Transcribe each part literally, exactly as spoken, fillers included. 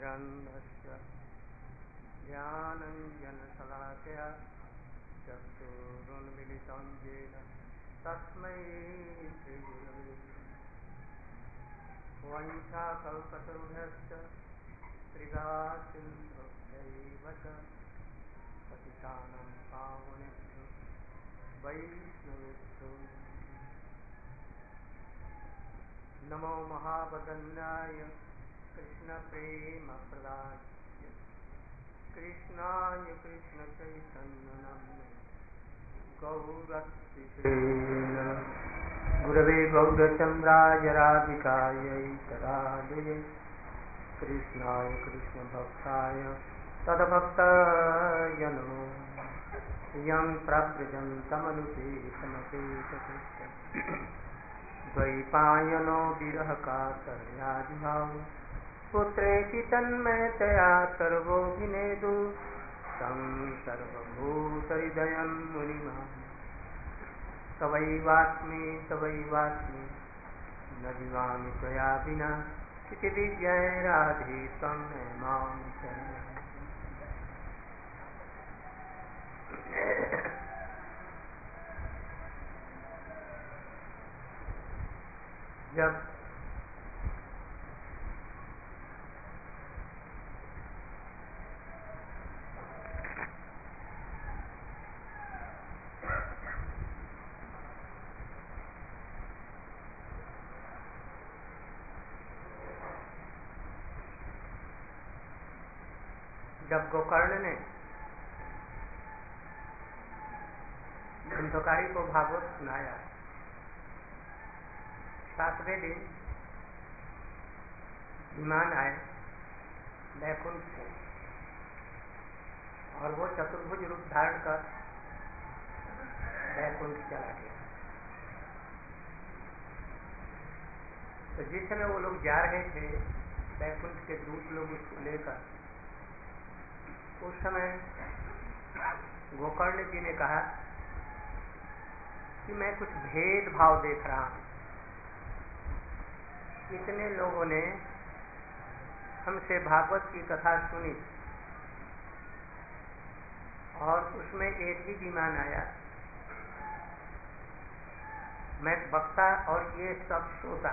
ज्ञानाञ्जनशलाकया ज्ञानाञ्जनशलाकया चक्षुरुन्मिलितं येन तस्मै श्रीगुरवे नमः। वञ्चाकल्पतरुभ्यश्च कृपासिन्धुभ्यैव च पतितानां पावनेभ्यो वैष्णवेभ्यो नमो महावदन्याय कृष्णप्रेमप्रदाय कृष्णाय कृष्णचैतन्यनाम्ने गौरत्रिषे नमः। गुरवे गौरचन्द्राय राधिकायै तदालये कृष्णाय कृष्णभक्ताय तद्भक्ताय नमो यं प्रव्रजन्तमनुपेतमपेतकृत्यम् द्वैपायनो विरहकातर्यादिभाव पुत्रेति तन्मयतया सर्वोऽभिनेदु तं सर्वभूतहृदयं मुनिमान् तवैवास्मि तवैवास्मि न जीवामि त्वया विना इति विज्ञाय राधे त्वं मां शरणं। जब जब गोकर्ण ने धुंधकारी को भागवत सुनाया, सातवें दिन विमान आए बैकुंठ से और वो चतुर्भुज रूप धारण कर बैकुंठ चला गया। तो जिस समय वो लोग जा रहे थे बैकुंठ के दूत लोग उसको लेकर, उस समय गोकर्ण जी ने कहा कि मैं कुछ भेदभाव देख रहा हूं। इतने लोगों ने हमसे भागवत की कथा सुनी और उसमें एक ही विमान आया, मैं वक्ता और ये सब श्रोता,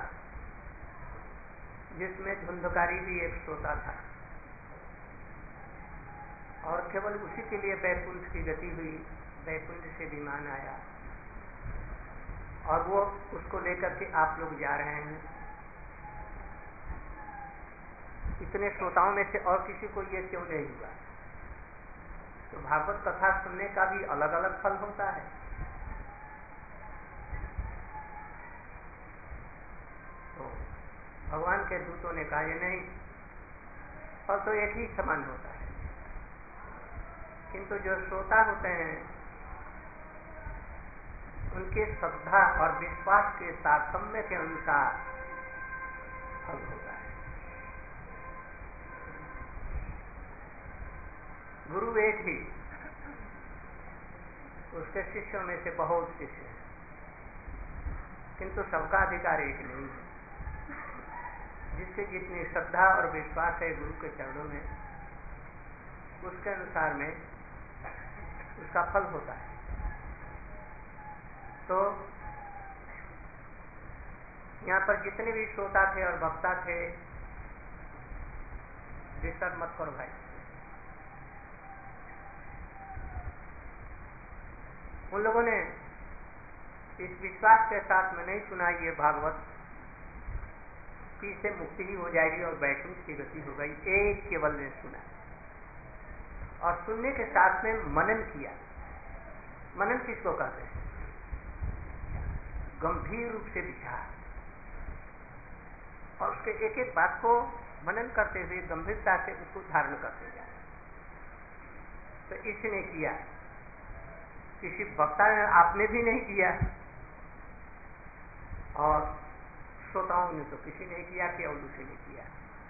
जिसमें धुंधकारी भी एक श्रोता था, और केवल उसी के लिए बैकुंठ की गति हुई। बैकुंठ से विमान आया और वो उसको लेकर के आप लोग जा रहे हैं। इतने श्रोताओं में से और किसी को ये क्यों नहीं हुआ? तो भागवत कथा सुनने का भी अलग अलग फल होता है। तो भगवान के दूतों ने कहा ये नहीं, फल तो एक ही समान होता है, किंतु जो श्रोता होते हैं उनके श्रद्धा और विश्वास के तारतम्य के अनुसार फल होता है। गुरु एक ही, उसके शिष्यों में से बहुत शिष्य हैं, किंतु सबका अधिकार एक नहीं है। जिससे जितनी श्रद्धा और विश्वास है गुरु के चरणों में, उसके अनुसार में उसका फल होता है। तो यहाँ पर जितने भी श्रोता थे और वक्ता थे, डिस्टर्ब मत करो भाई, उन लोगों ने इस विश्वास के साथ में नहीं सुना ये भागवत कि इससे मुक्ति ही हो जाएगी और बैकुंठ की गति हो गई। एक केवल ने सुना और सुनने के साथ में मनन किया। मनन किसको कहते हैं? गंभीर रूप से विचार और उसके एक एक बात को मनन करते हुए गंभीरता से उसको धारण करते जाए। तो इसने किया, किसी वक्ता ने आपने भी नहीं किया और श्रोताओं ने तो किसी ने किया, केवल उसी ने किया।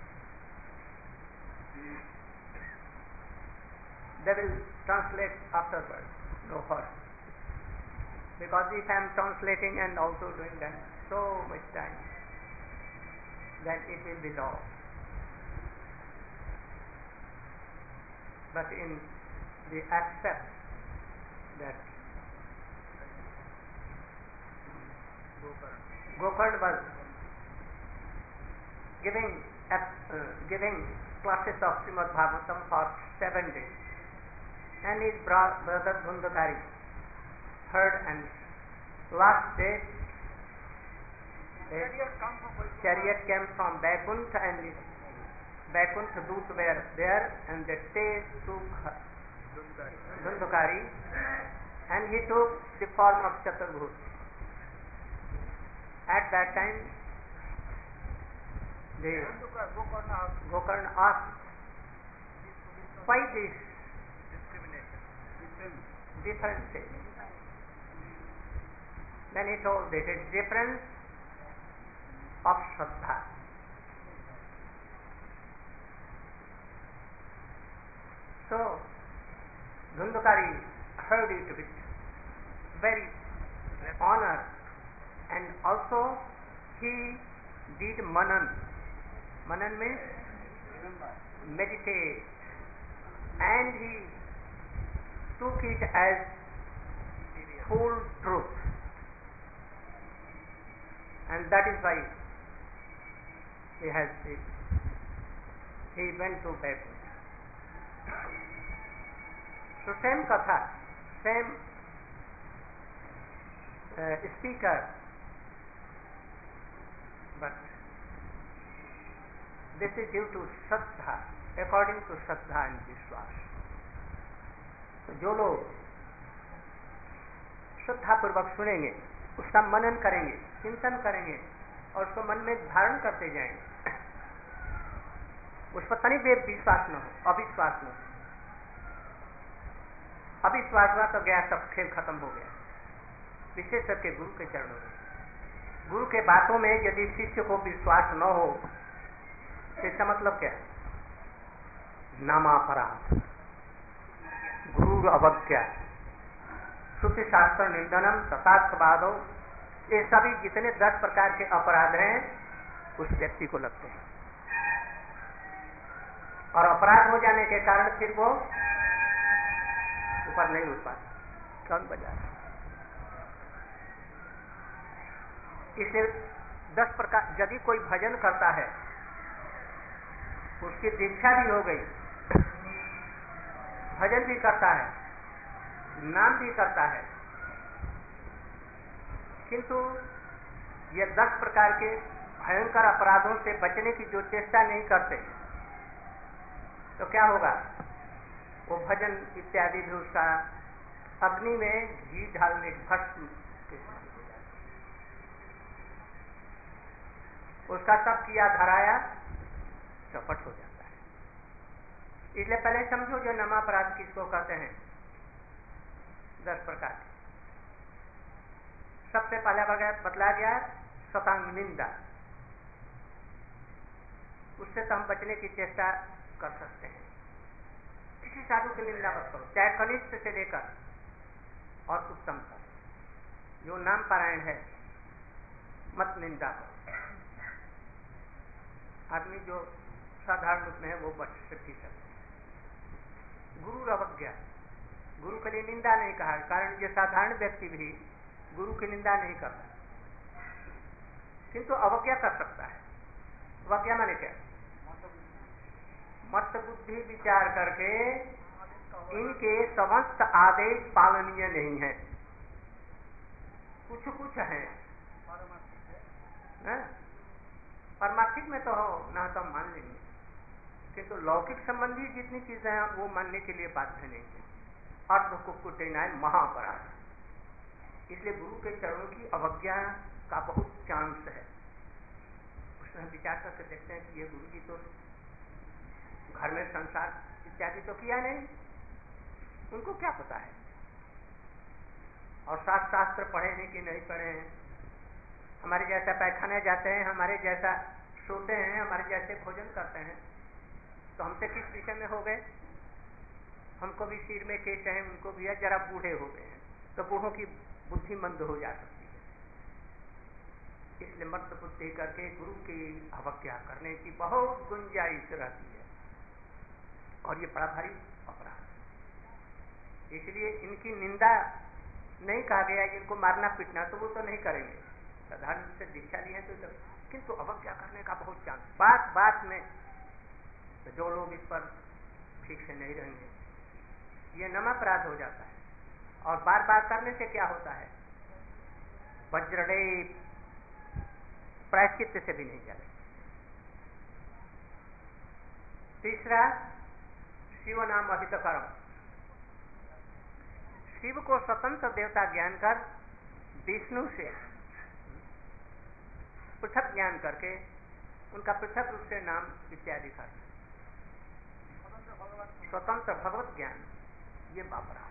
They will translate afterwards, no hurry. Because if I am translating and also doing that so much time, then it will be lost. but in the accept that Gokarna was giving uh, giving classes of Srimad Bhagavatam for seven days, and his bro- brother Dhundakari heard, and last day a chariot came from Vaikuntha, and the Vaikuntha Dut were there, and they took Dhundakari, and he took the form of Chaturbhuj. At that time, the Gokarna asked, why this difference? Then he told, this is difference of Shraddha. So, Dhundakari heard it with very honor, and also he did manan. Manan means meditate, and he took it as full truth, and that is why he has it. He went to Vaikuntha. So same katha, same uh, speaker, but this is due to Shraddha, according to Shraddha and Vishwas. तो जो लोग श्रद्धा पूर्वक सुनेंगे, उसका मनन करेंगे, चिंतन करेंगे और उसको मन में धारण करते जाएंगे, उस पर तनिक भी विश्वास न हो, अविश्वास न हो। अविश्वास हुआ तो गया, सब खेल खत्म हो गया। विशेष करके गुरु के चरणों में, गुरु के बातों में यदि शिष्य को विश्वास न हो, इसका मतलब क्या है? नामापराध, गुरु अवज्ञा, श्रुति शास्त्र निंदनम, तथार्थवादो, ये सभी जितने दस प्रकार के अपराध हैं उस व्यक्ति को लगते हैं, और अपराध हो जाने के कारण फिर वो ऊपर नहीं उठ पाता। कौन बजा रहा? इसलिए दस प्रकार, यदि कोई भजन करता है, उसकी दीक्षा भी हो गई, भजन भी करता है, नाम भी करता है, किंतु ये दस प्रकार के भयंकर अपराधों से बचने की जो चेष्टा नहीं करते, तो क्या होगा? वो भजन इत्यादि भी उसका अग्नि में घी डालने भस्म, उसका सब किया धराया चौपट हो जाता है। इसलिए पहले समझो जो नामापराध किसको कहते हैं, दस प्रकार के। सबसे पहला बतला गया शतांग निंदा, उससे तो हम बचने की चेष्टा कर सकते हैं। किसी साधु की निंदा मत करो, चाहे कनिष्ठ से लेकर और उत्तम तक। जो नाम पारायण है, मत निंदा करो। आदमी जो साधारण रूप में है वो बच सकती सकते हैं। गुरु अवज्ञा, गुरु के लिए निंदा नहीं कहा, कारण ये साधारण व्यक्ति भी गुरु की निंदा नहीं करता, किंतु अवज्ञा कर सकता है। अवज्ञा माने क्या? मत बुद्धि विचार करके इनके समस्त आदेश पालनीय नहीं है, कुछ कुछ है, है? परमार्थिक में तो हो ना, तो हम मान लेंगे, किंतु तो लौकिक संबंधी जितनी चीजें हैं वो मानने के लिए बाध्य नहीं है। अर्थ को कुटेना है महापराध। इसलिए गुरु के चरणों की अवज्ञा का बहुत चांस है। उसमें हम विचार करके देखते हैं कि ये गुरु जी तो घर में संसार इत्यादि तो किया नहीं, उनको क्या पता है? और शास्त्र शास्त्र पढ़े हैं कि नहीं पढ़े हैं, हमारे जैसा पैखाने जाते हैं, हमारे जैसा सोते हैं, हमारे जैसे भोजन करते हैं, तो हमसे किस विषय में हो गए? हमको भी सिर में केस है, उनको भी है, जरा बूढ़े हो गए हैं, तो बूढ़ों की बुद्धि मंद हो जा सकती है। इसलिए मत बुद्धि करके गुरु की अवज्ञा करने की बहुत गुंजाइश रहती है, और ये बड़ा भारी अपराध। इसलिए इनकी निंदा नहीं कहा गया, इनको मारना पीटना तो वो तो नहीं करेंगे, साधारण रूप से दीक्षा ली है तो, तो किंतु अवज्ञा करने का बहुत चांस, बात बात में। तो जो लोग इस पर ठीक से नहीं रहेंगे ये नम अपराध हो जाता है। और बार बार करने से क्या होता है, वज्रडे प्रायश्चित से भी नहीं चले। तीसरा, शिव नाम अहित कर्म। शिव को स्वतंत्र देवता ज्ञान कर विष्णु से पृथक ज्ञान करके उनका पृथक रूप से नाम इत्यादि कर स्वतंत्र भगवत ज्ञान, ये अपराध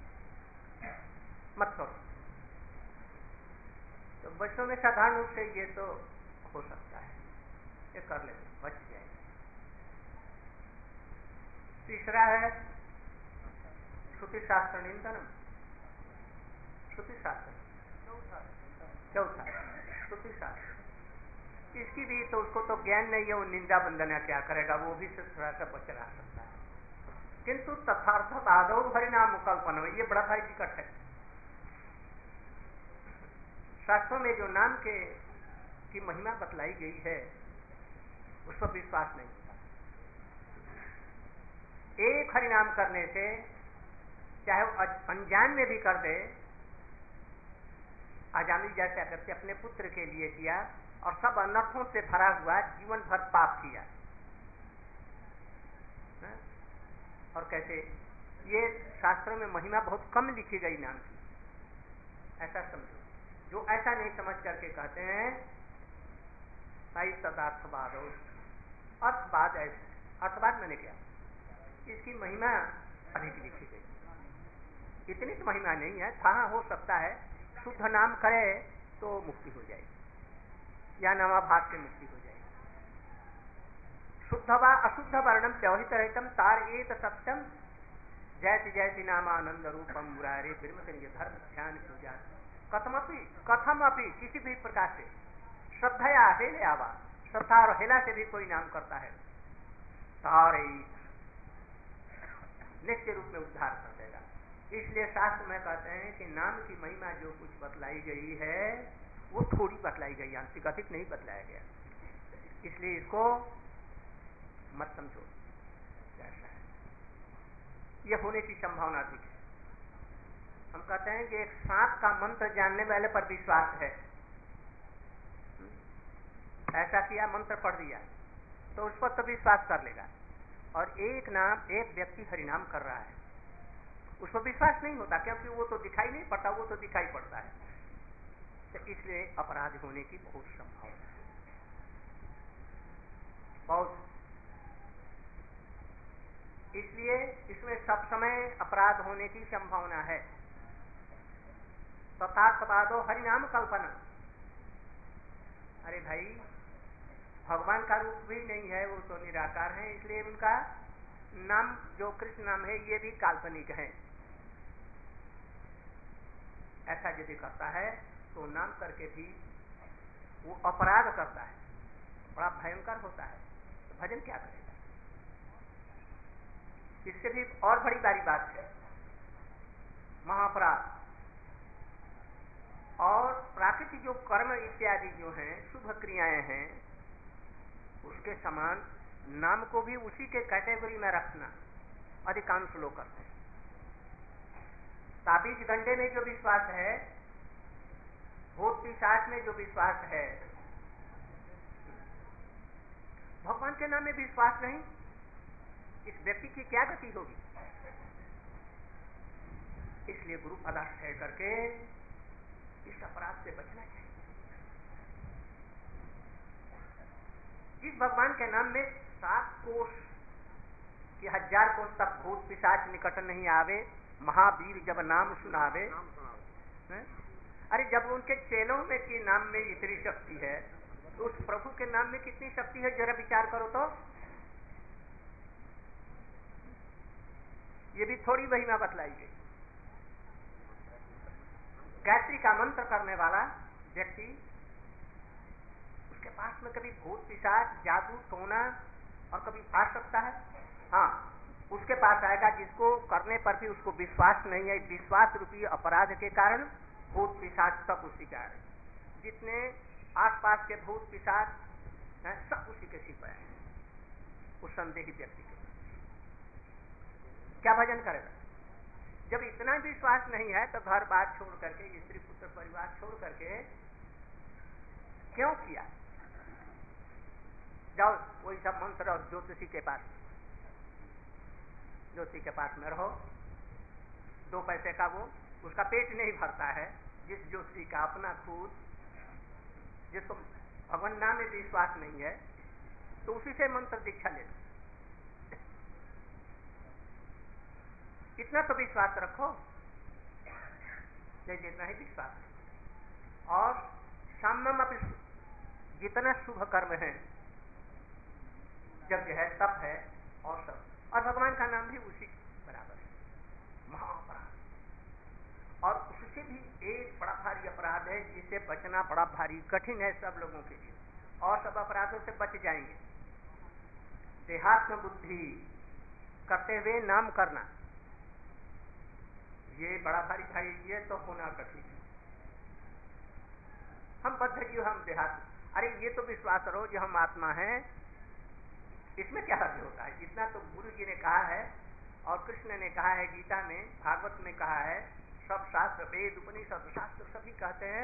मत करो। तो बच्चों में साधारण रूप से ये तो हो सकता है, ये कर ले, बच जाए। तीसरा है श्रुति शास्त्र निंदनम। श्रुति शास्त्र चौथा श्रुति शास्त्र, इसकी भी तो उसको तो ज्ञान नहीं है, वो निंदा वंदना क्या करेगा, वो भी से थोड़ा सा बच रह सकता है। किंतु तथार्थ आदौ हरिनाम कल्पना, ये बड़ा भाई विकट है। शास्त्रों में जो नाम के की महिमा बतलाई गई है उस पर विश्वास नहीं होता। एक हरिनाम करने से चाहे वो अनजान में भी कर दे, आजामी जैसा करके अपने पुत्र के लिए किया और सब अनर्थों से भरा हुआ जीवन भर पाप किया। है? और कैसे ये शास्त्रों में महिमा बहुत कम लिखी गई नाम की, ऐसा समझो। जो ऐसा नहीं समझ करके कहते हैं भाई तदार्थवाद हो, अर्थवाद ऐसे, अर्थवाद मैंने क्या, इसकी महिमा अधिक लिखी गई, इतनी तो महिमा नहीं है। हाँ हो सकता है शुद्ध नाम करे तो मुक्ति हो जाएगी या नामाभास से मुक्ति हो जाएगी। शुद्ध व अशुद्ध वर्णम व्यवहित रहितम तार एक सत्यम जैसे जैसे नामानंद रूपम मुरारे बिरमतन धर्म ध्यान पूजा कथमपि कथमपि किसी भी प्रकार से श्रद्धया हेले आवा, श्रद्धा और हेला से भी कोई नाम करता है तारे निश्चय रूप में उद्धार कर देगा। इसलिए शास्त्र में कहते हैं कि नाम की महिमा जो कुछ बतलाई गई है वो थोड़ी बतलाई गई, आंशिक अधिक नहीं बतलाया गया, इसलिए इसको मत समझो जैसा है। यह होने की संभावना अधिक है। हम कहते हैं कि एक सांप का मंत्र जानने वाले पर विश्वास है, ऐसा किया मंत्र पढ़ दिया तो उस पर तो विश्वास कर लेगा। और एक नाम एक व्यक्ति हरिनाम कर रहा है उस पर विश्वास नहीं होता, क्योंकि वो तो दिखाई नहीं पड़ता, वो तो दिखाई पड़ता है। तो इसलिए अपराध होने की बहुत संभावना है, बहुत। इसलिए इसमें सब समय अपराध होने की संभावना है। तथात्पादो हरिनाम कल्पना, अरे भाई भगवान का रूप भी नहीं है, वो तो निराकार है, इसलिए उनका नाम जो कृष्ण नाम है ये भी काल्पनिक है। ऐसा यदि करता है तो नाम करके भी वो अपराध करता है, बड़ा भयंकर होता है। तो भजन क्या करेगा? इससे भी और बड़ी बड़ी बात है महाअपराध। और प्राकृतिक जो कर्म इत्यादि जो हैं, शुभ क्रियाएं हैं, उसके समान नाम को भी उसी के कैटेगरी में रखना अधिकांश लोग करते हैं। ताबीज गंडे में जो विश्वास है, भूत पिशाच में जो विश्वास है, भगवान के नाम में विश्वास नहीं, इस व्यक्ति की क्या गति होगी? इसलिए गुरु पदाश्रय करके इस अपराध से बचना चाहिए। जिस भगवान के नाम में सात कोष कि हजार कोष तक भूत पिशाच निकट नहीं आवे, महावीर जब नाम सुनावे। अरे जब उनके चेलों में के नाम में इतनी शक्ति है तो उस प्रभु के नाम में कितनी शक्ति है, जरा विचार करो तो। ये भी थोड़ी महिमा बतलाई गई। गायत्री का मंत्र करने वाला व्यक्ति, उसके पास में कभी भूत पिशाच जादू टोना और कभी आ सकता है? हाँ, उसके पास आएगा जिसको करने पर भी उसको विश्वास नहीं है। विश्वास रूपी अपराध के कारण भूत पिशाच सब उसी का है। जितने आसपास के भूत पिशाच हैं सब उसी के सिर पर है, उस संदेही व्यक्ति के। क्या भजन करेगा? जब इतना विश्वास नहीं है तो घर बार छोड़ करके, स्त्री पुत्र परिवार छोड़ करके क्यों किया? जाओ वही सब मंत्र और ज्योतिषी के पास, ज्योतिषी के पास में रहो। दो पैसे का वो, उसका पेट नहीं भरता है। जिस ज्योतिषी का अपना खुद, जिसको भगवान नाम में विश्वास नहीं है, तो उसी से मंत्र दीक्षा ले लो। इतना तो विश्वास रखो, नहीं जितना ही विश्वास रखो। और सामनम अपनी जितना शुभ कर्म है, यज्ञ है, तप है और सब, और भगवान का नाम भी उसी बराबर है, महाअपराध। और उससे भी एक बड़ा भारी अपराध है जिसे बचना बड़ा भारी कठिन है सब लोगों के लिए, और सब अपराधों से बच जाएंगे। देहात्म बुद्धि करते हुए नाम करना, ये बड़ा भारी भारी, ये तो होना कठिन है। हम बद्ध जीव, हम देहात्म, अरे ये तो विश्वास करो जो हम आत्मा हैं, इसमें क्या अर्थ होता है? इतना तो गुरु जी ने कहा है और कृष्ण ने कहा है, गीता में, भागवत में कहा है, सब शास्त्र, वेद, उपनिषद, शास्त्र सभी कहते हैं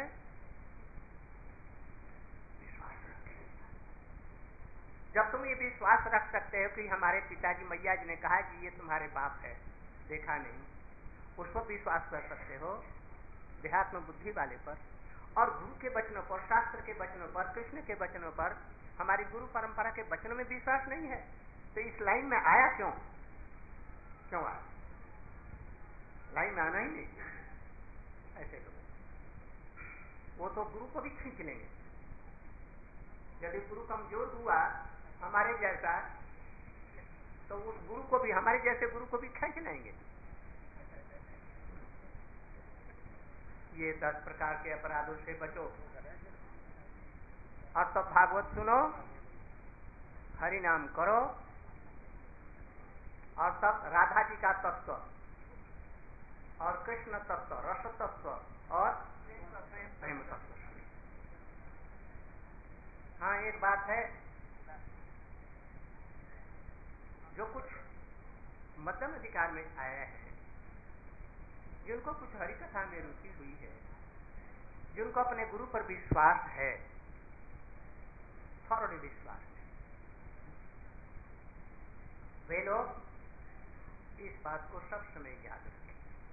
विश्वास रखें। जब तुम ये विश्वास रख सकते हो कि हमारे पिताजी मैया जी ने कहा कि ये तुम्हारे बाप है, देखा नहीं, उस पर विश्वास कर सकते हो, देहात्म बुद्धि वाले पर। और गुरु के वचनों पर, शास्त्र के वचनों पर, कृष्ण के वचनों पर, हमारी गुरु परंपरा के वचनों में विश्वास नहीं है तो इस लाइन में आया क्यों? क्यों आया? लाइन में आना ही नहीं। ऐसे लोग वो तो गुरु को भी खींच लेंगे। यदि गुरु कमजोर हुआ हमारे जैसा, तो उस गुरु को भी, हमारे जैसे गुरु को भी खींच लेंगे। ये दस प्रकार के अपराधों से बचो। और तब भागवत सुनो, हरि नाम करो, और तब राधा जी का तत्व और कृष्ण तत्व, रस तत्व और प्रेम तत्व। हाँ, एक बात है, जो कुछ मध्यम अधिकार में आया है, जिनको कुछ हरि कथा में रुचि हुई है, जिनको अपने गुरु पर विश्वास है, थोड़ा विश्वास है, वे लोग इस बात को सब समय याद रखें।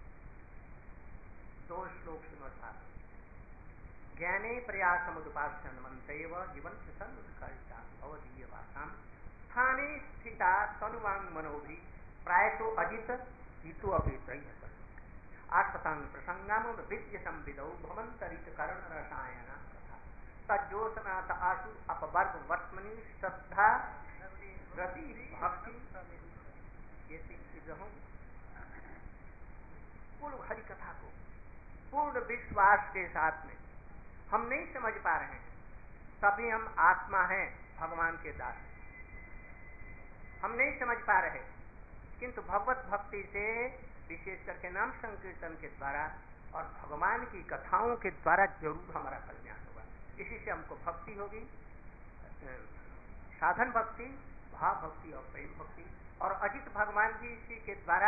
दो श्लोक सुनो साथ। ज्ञाने प्रयासमुपासन मंत्रैव जीवन सन्मुखकारिता भवदीय वासाम स्थाने स्थिता तनुवांग मनोभि प्रायतो अजित हितु अभित्रय आत्मतांग प्रसंगाम विद्य संविदौ भवंतरित कर्ण रसायन कथा तज्जोसनाथ आशु अपवर्ग वर्तमनि श्रद्धा रति भक्ति ये सिद्धहूं। पूर्ण हरि कथा को पूर्ण विश्वास के साथ में हम नहीं समझ पा रहे हैं, तभी हम आत्मा हैं, भगवान के दास। हम नहीं समझ पा रहे, किंतु भगवत भक्ति से, विशेष करके नाम संकीर्तन के द्वारा और भगवान की कथाओं के द्वारा जरूर हमारा कल्याण होगा। इसी से हमको भक्ति होगी, साधन भक्ति, भाव भक्ति और प्रेम भक्ति। और अजित भगवान जी इसी के द्वारा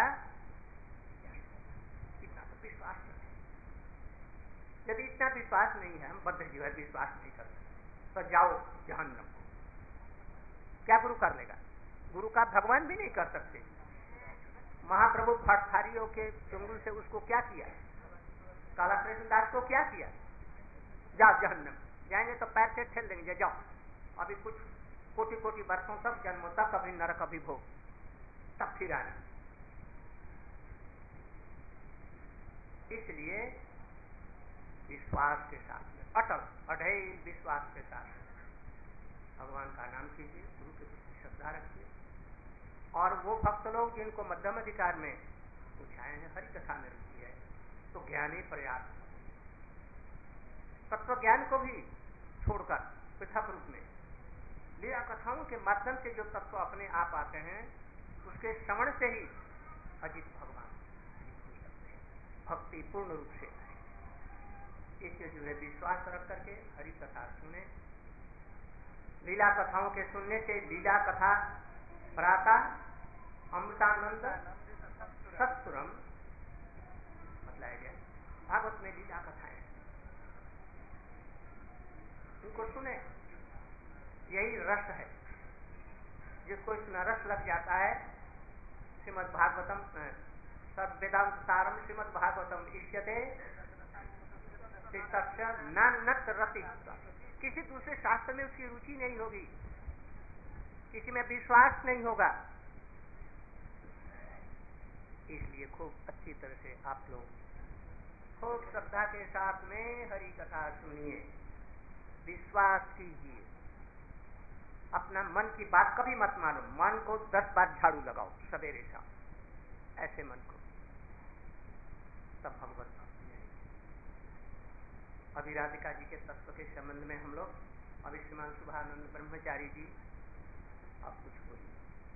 इतना तो विश्वास है। यदि इतना विश्वास नहीं है, हम बद्ध जीव है, विश्वास नहीं कर सकते, तो जाओ जहन्नम को। क्या गुरु कर लेगा? गुरु का भगवान भी नहीं कर सकते। महाप्रभु भट्टारियों के चुंगल से उसको क्या किया? काला कृष्णदास को क्या किया? जाओ जहन्नम। जाएंगे तो पैर से ठेल देंगे, जाओ अभी कुछ कोटि कोटि वर्षों तक, जन्मों तक, कभी नरक कभी भोग, तब फिर आना। इसलिए विश्वास के साथ में, अटल अढ़ेल विश्वास के साथ भगवान का नाम कीजिए, गुरु के प्रति श्रद्धा रखिए। और वो भक्त लोग जिनको मध्यम अधिकार में उठाए हैं, हरि कथा में रुचि है, तो ज्ञानी प्रयास, तत्व ज्ञान को भी छोड़कर पृथक रूप में लीला कथाओं के माध्यम से जो तत्व अपने आप आते हैं, उसके श्रवण से ही अजित भगवान हो सकते हैं, भक्ति पूर्ण रूप से आए। इससे जो है विश्वास रख करके हरि कथा सुने। लीला कथाओं के सुनने से लीला कथा प्रातः अमृतानंद सत्सुरम बतलाया गया। भागवत में लीला कथाएं इनको सुने, यही रस है। जिसको इसमें रस लग जाता है, श्रीमद् भागवतम सब वेदांत सारम श्रीमद् भागवतम इष्यते नत रति। किसी दूसरे शास्त्र में उसकी रुचि नहीं होगी, किसी में विश्वास नहीं होगा। इसलिए खूब अच्छी तरह से आप लोग खूब श्रद्धा के साथ में हरि कथा सुनिए, विश्वास कीजिए। अपना मन की बात कभी मत मानो, मन को दस बार झाड़ू लगाओ सवेरे शाम, ऐसे मन को, तब भगवत भक्ति है। अभी राधिका जी के तत्व के संबंध में हम लोग, अभी श्रीमान शुभानंद ब्रह्मचारी जी आप कुछ बोलिए।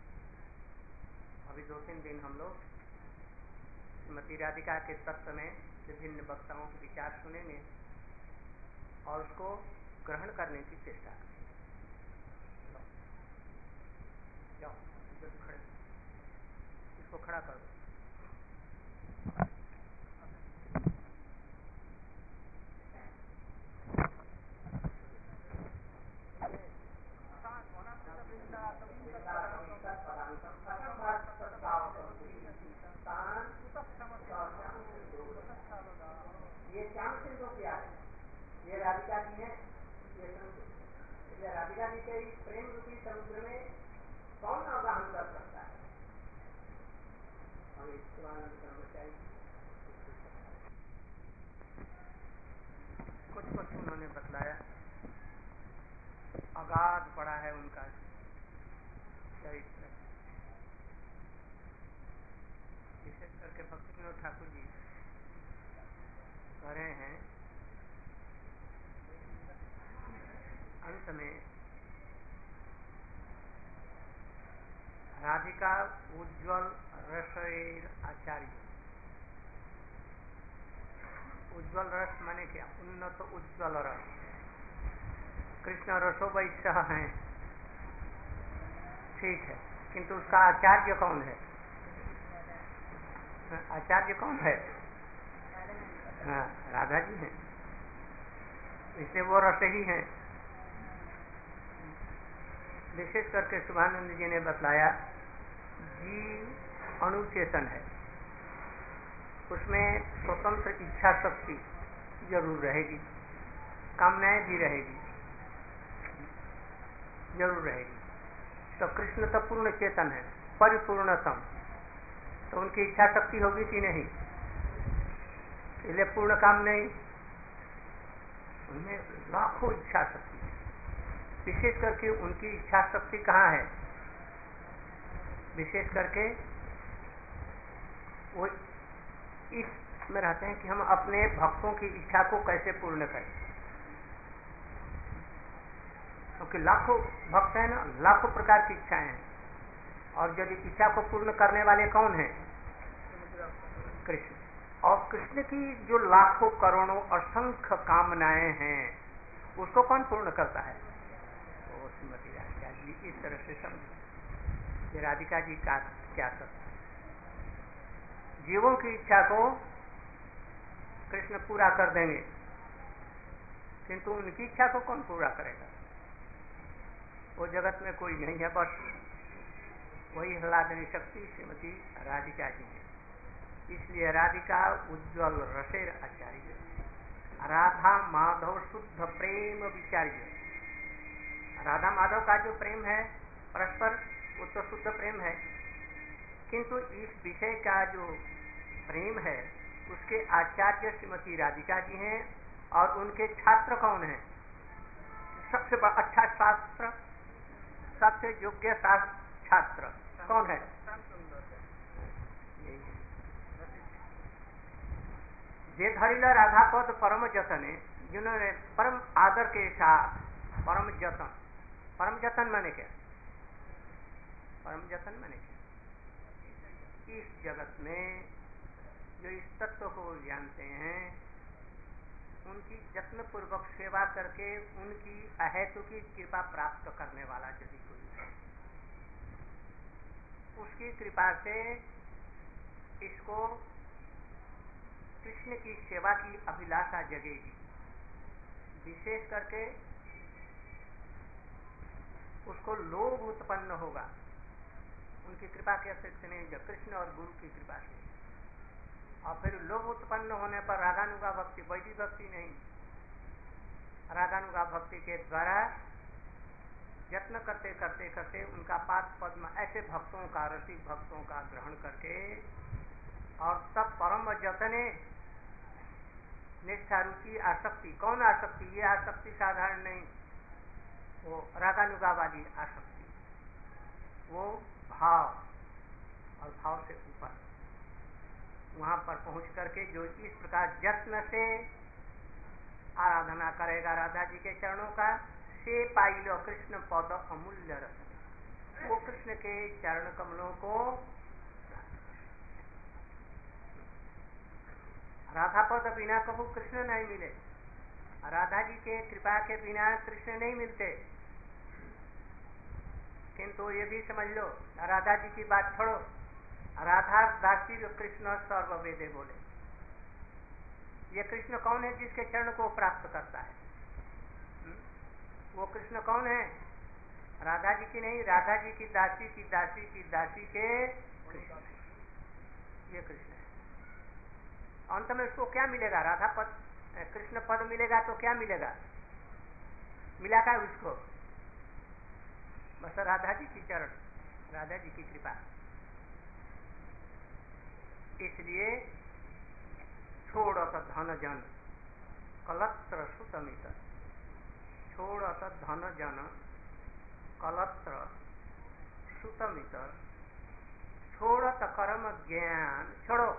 अभी दो तीन दिन हम लोग श्रीमती राधिका के तत्व में विभिन्न वक्ताओं के विचार सुनेंगे और उसको ग्रहण करने की चेष्टा करें। जाओ जल्दी खड़े, इसको खड़ा कर दो। ये श्याम सिंधु क्या है? ये राधिका जी है, ये समुद्र। ये राधिका जी के प्रेम रूपी समुद्र में कौन अवगाहन कर सकता है? और शिवानंद ब्रह्मचारी कुछ कुछ उन्होंने बतलाया, अगाध पड़ा है उनका चरित्र। विशेष करके भक्ति विनोद ठाकुर जी कह रहे हैं अंत में, राधिका उज्ज्वल रसेर आचार्य। उज्ज्वल रस माने क्या? उन्नत उज्ज्वल रस। कृष्ण रसो वैश्य हैं, ठीक है, किंतु उसका आचार्य कौन है? आचार्य कौन है? हाँ, राधा जी हैं, इसलिए वो रस ही हैं। विशेष करके शुभानंद जी ने बतलाया, जीव अनुचेतन है, उसमें स्वतंत्र इच्छा शक्ति जरूर रहेगी, कामनाएं भी रहेगी, जरूर रहेगी। तो कृष्ण तो पूर्ण चेतन है, परिपूर्णतम, तो उनकी इच्छा शक्ति होगी कि नहीं? इसलिए पूर्ण काम नहीं, उनमें लाखों इच्छा शक्ति है। विशेष करके उनकी इच्छा शक्ति कहाँ है? विशेष करके वो इसमें रहते हैं कि हम अपने भक्तों की इच्छा को कैसे पूर्ण करें, क्योंकि तो लाखों भक्त हैं ना, लाखों प्रकार की इच्छाएं हैं, और यदि इच्छा को पूर्ण करने वाले कौन हैं? कृष्ण। और कृष्ण की जो लाखों करोड़ों असंख्य कामनाएं हैं, उसको कौन पूर्ण करता है? वो श्रीमती राधिका जी। इस तरह से समझ, ये राधिका जी का क्या करता है, जीवों की इच्छा को कृष्ण पूरा कर देंगे, किंतु उनकी इच्छा को कौन पूरा करेगा? वो जगत में कोई नहीं है, बस वही हलादनी शक्ति श्रीमती राधिका जी है। इसलिए राधिका उज्ज्वल रसेर आचार्य, राधा माधव शुद्ध प्रेम विचार्य। राधा माधव का जो प्रेम है परस्पर, वो तो शुद्ध प्रेम है, किंतु इस विषय का जो प्रेम है उसके आचार्य श्रीमती राधिका जी हैं। और उनके छात्र कौन हैं? सबसे अच्छा शास्त्र, सबसे योग्य शास्त्र छात्र कौन है? जे धरिला राधा पद परम जतने, जिन्होंने परम आदर के साथ परम जतन, परम जतन माने क्या? परम जतन माने क्या? इस जगत में जो इस तत्व को जानते हैं, उनकी यत्नपूर्वक सेवा करके उनकी अहेतु की कृपा प्राप्त करने वाला यदि कोई है, उसकी कृपा से इसको कृष्ण की सेवा की अभिलाषा जगेगी। विशेष करके उसको लोभ उत्पन्न होगा, उनकी कृपा के अतिरिक्त नहीं, जो कृष्ण और गुरु की कृपा से। और फिर लोभ उत्पन्न होने पर रागानुगा भक्ति, वैदिक भक्ति नहीं, रागानुगा भक्ति के द्वारा यत्न करते करते करते उनका पाद पद्म ऐसे भक्तों का, रसिक भक्तों का ग्रहण करके, और तब परम जतने निष्ठा रुचि आसक्ति। कौन आसक्ति? ये आसक्ति साधारण नहीं, वो रागानुगा वाली आसक्ति, वो भाव, और भाव से ऊपर वहां पर पहुंच करके जो इस प्रकार यत्न से आराधना करेगा राधा जी के चरणों का, से पाई लो कृष्ण पद अमूल्य रत्न। वो कृष्ण के चरण कमलों को, राधा पद बिना कभू कृष्ण नहीं मिले, राधा जी के कृपा के बिना कृष्ण नहीं मिलते। किंतु ये भी समझ लो, राधा जी की बात छोड़ो, राधा दासी कृष्ण सर्व वेदे बोले। ये कृष्ण कौन है जिसके चरण को प्राप्त करता है? हुँ? वो कृष्ण कौन है? राधा जी की नहीं, राधा जी की दासी की दासी की दासी के कृष्ण, ये कृष्ण है। अंत में उसको क्या मिलेगा? राधा पद, कृष्ण पद मिलेगा तो क्या मिलेगा? मिला क्या उसको? बस राधा जी की चरण, राधा जी की कृपा। इसलिए छोड़त धन जन कलत्र सुतमित, छोड़त धन जन कलत्र सुतमित, छोड़त कर्म ज्ञान, छोड़ो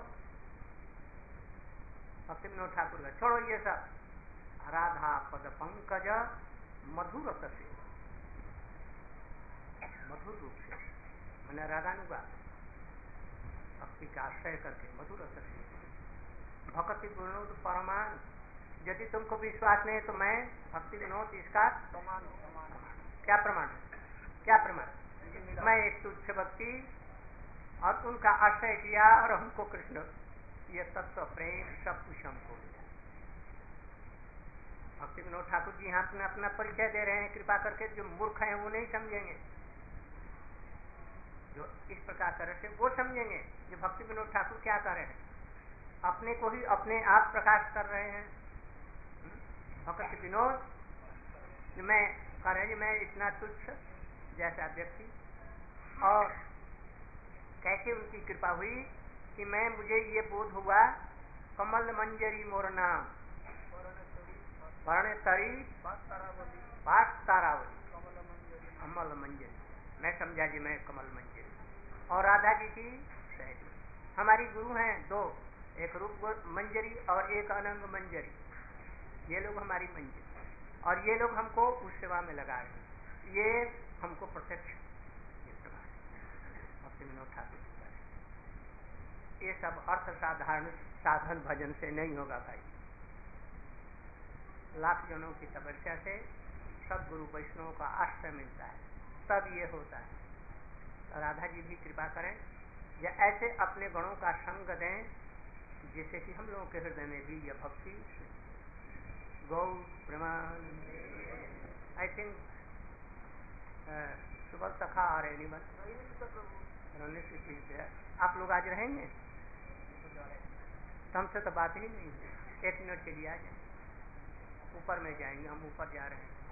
भक्ति विनोद ठाकुर का, छोड़ो ये सब, राधा पद पंकज मधुर से, मधुर रूप से, मैंने रागानुगा भक्ति का आश्रय करके मधुर से भक्ति विनोद परमान। यदि तुमको विश्वास नहीं तो मैं भक्ति विनोद इसका प्रमाण, क्या प्रमाण? क्या प्रमाण? मैं एक तुच्छ भक्ति और उनका आश्रय किया और हमको कृष्ण ये तत्व प्रेम सब कुछ हमको मिला। भक्ति विनोद ठाकुर जी यहाँ अपना अपना परिचय दे रहे हैं कृपा करके। जो मूर्ख हैं वो नहीं समझेंगे, जो इस प्रकार कर रहे वो समझेंगे। जो भक्ति विनोद ठाकुर क्या कर रहे हैं, अपने को ही अपने आप प्रकाश कर रहे हैं। भक्ति विनोद मैं कह रहे मैं इतना तुच्छ जैसा व्यक्ति, और कैसे उनकी कृपा हुई कि मैं मुझे ये बोध हुआ, कमल मंजरी मोर नाम, वर्ण तरी पाठ तारावली, कमल मंजरी, मैं समझा जी मैं कमल मंजरी। और राधा जी की सहेली, हमारी गुरु हैं दो, एक रूप मंजरी और एक अनंग मंजरी। ये लोग हमारी मंजरी, और ये लोग हमको उस सेवा में लगा रहे, ये हमको प्रत्यक्ष भक्ति विनोद ठाकुर। ये सब अर्थ साधारण साधन भजन से नहीं होगा भाई, लाख जनों की तपस्या से सदगुरु वैष्णव का आश्रय मिलता है, तब ये होता है। तो राधा जी भी कृपा करें या ऐसे अपने गणों का संग दें जिससे कि हम लोगों के हृदय में भी यह भक्ति गौ प्रमाण। आई थिंक सुबह सखा आ रहे नहीं, आप लोग आज रहेंगे तो हमसे तो बात ही नहीं है, एक मिनट के लिए आ जाए, ऊपर में जाएंगे, हम ऊपर जा रहे हैं।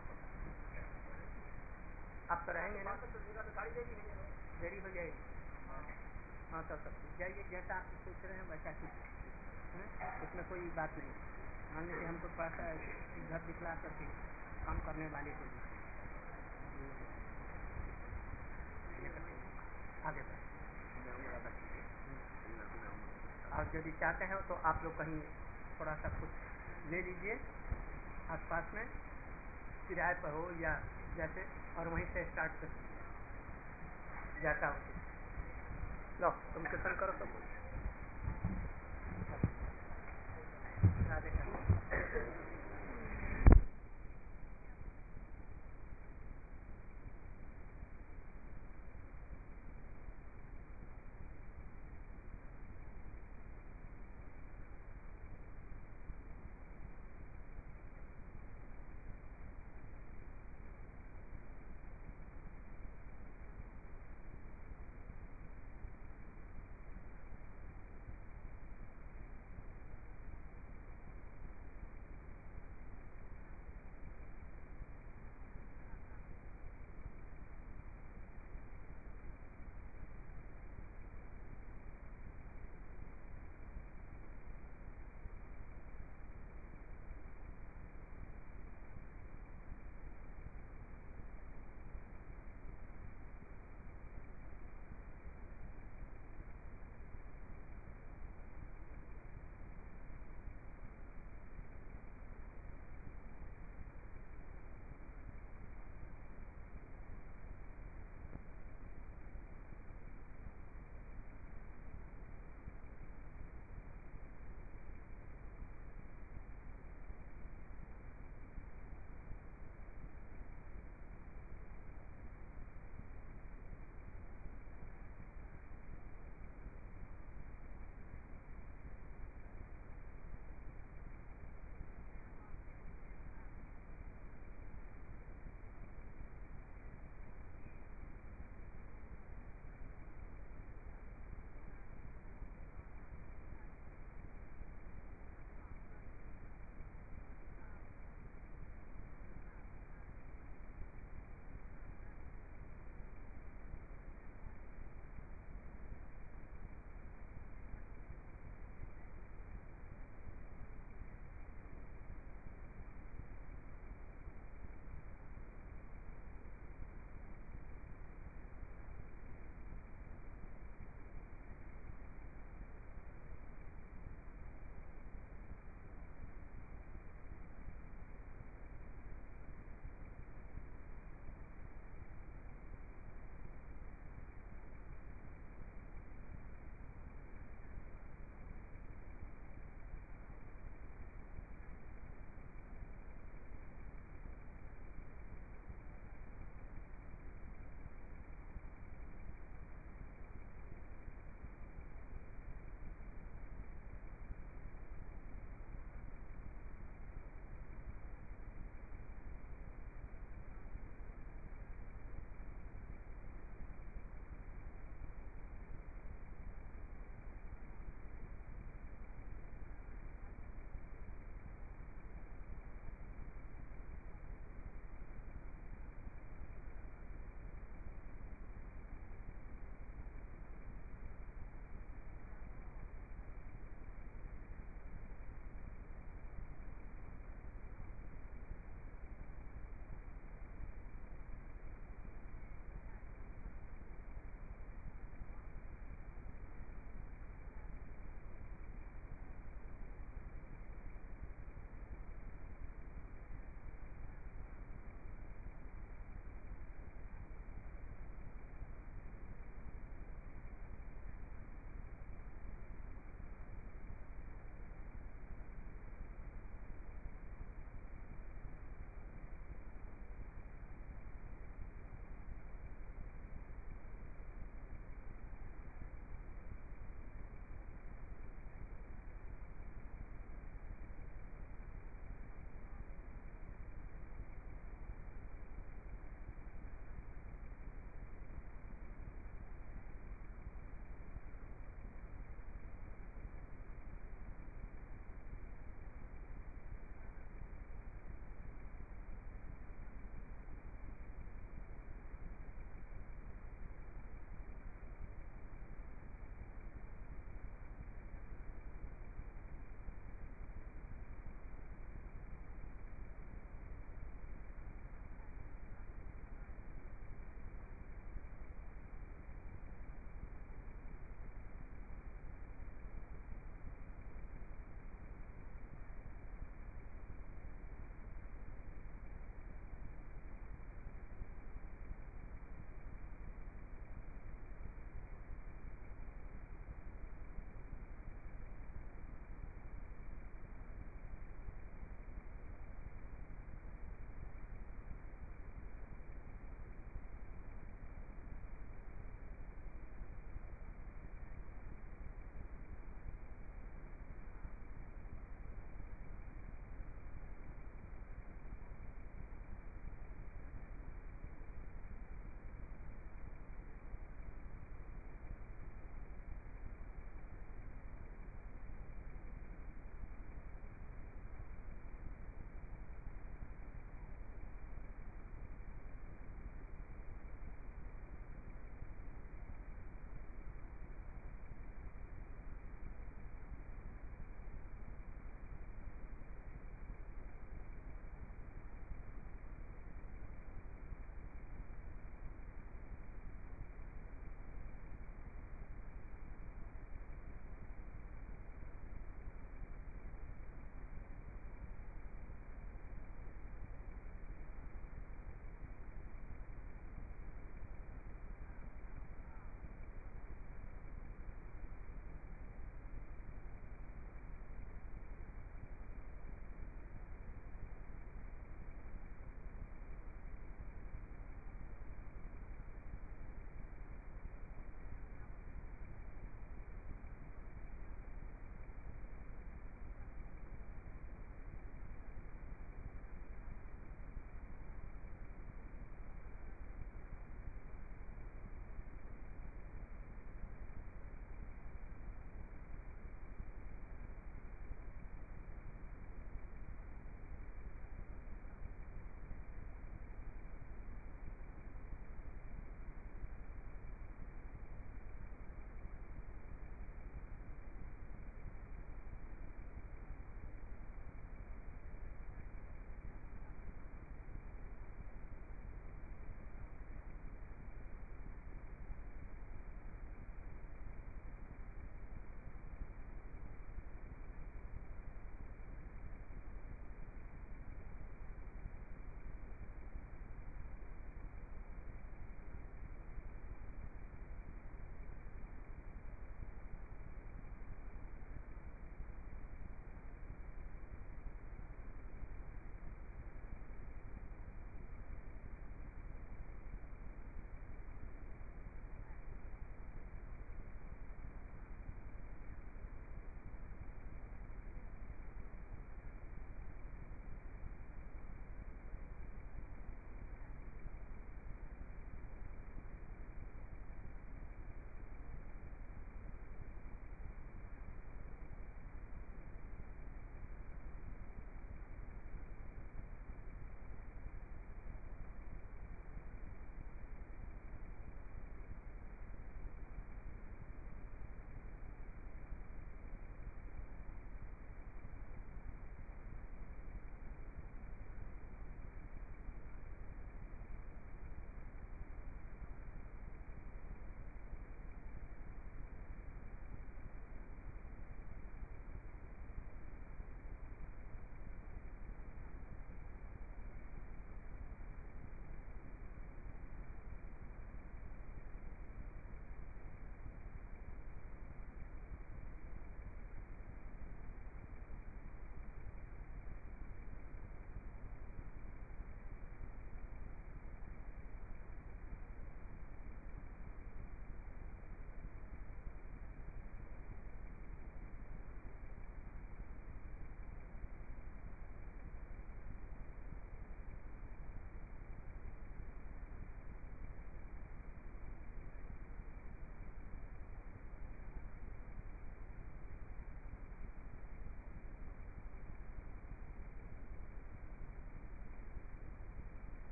आप तो रहेंगे ना? देरी हो जाएगी। हाँ तो सब जाइए, जैसा आप सोच रहे हैं वैसा कुछ, उसमें कोई बात नहीं। मान लीजिए हमको थोड़ा सा घर दिखला करके काम करने वाले को आगे बढ़े। और यदि चाहते हैं तो आप लोग कहीं थोड़ा सा कुछ ले लीजिए आसपास में, किराए पर हो या जैसे, और वहीं से स्टार्ट कर जाता हो। लो तुम कीर्तन करो सब।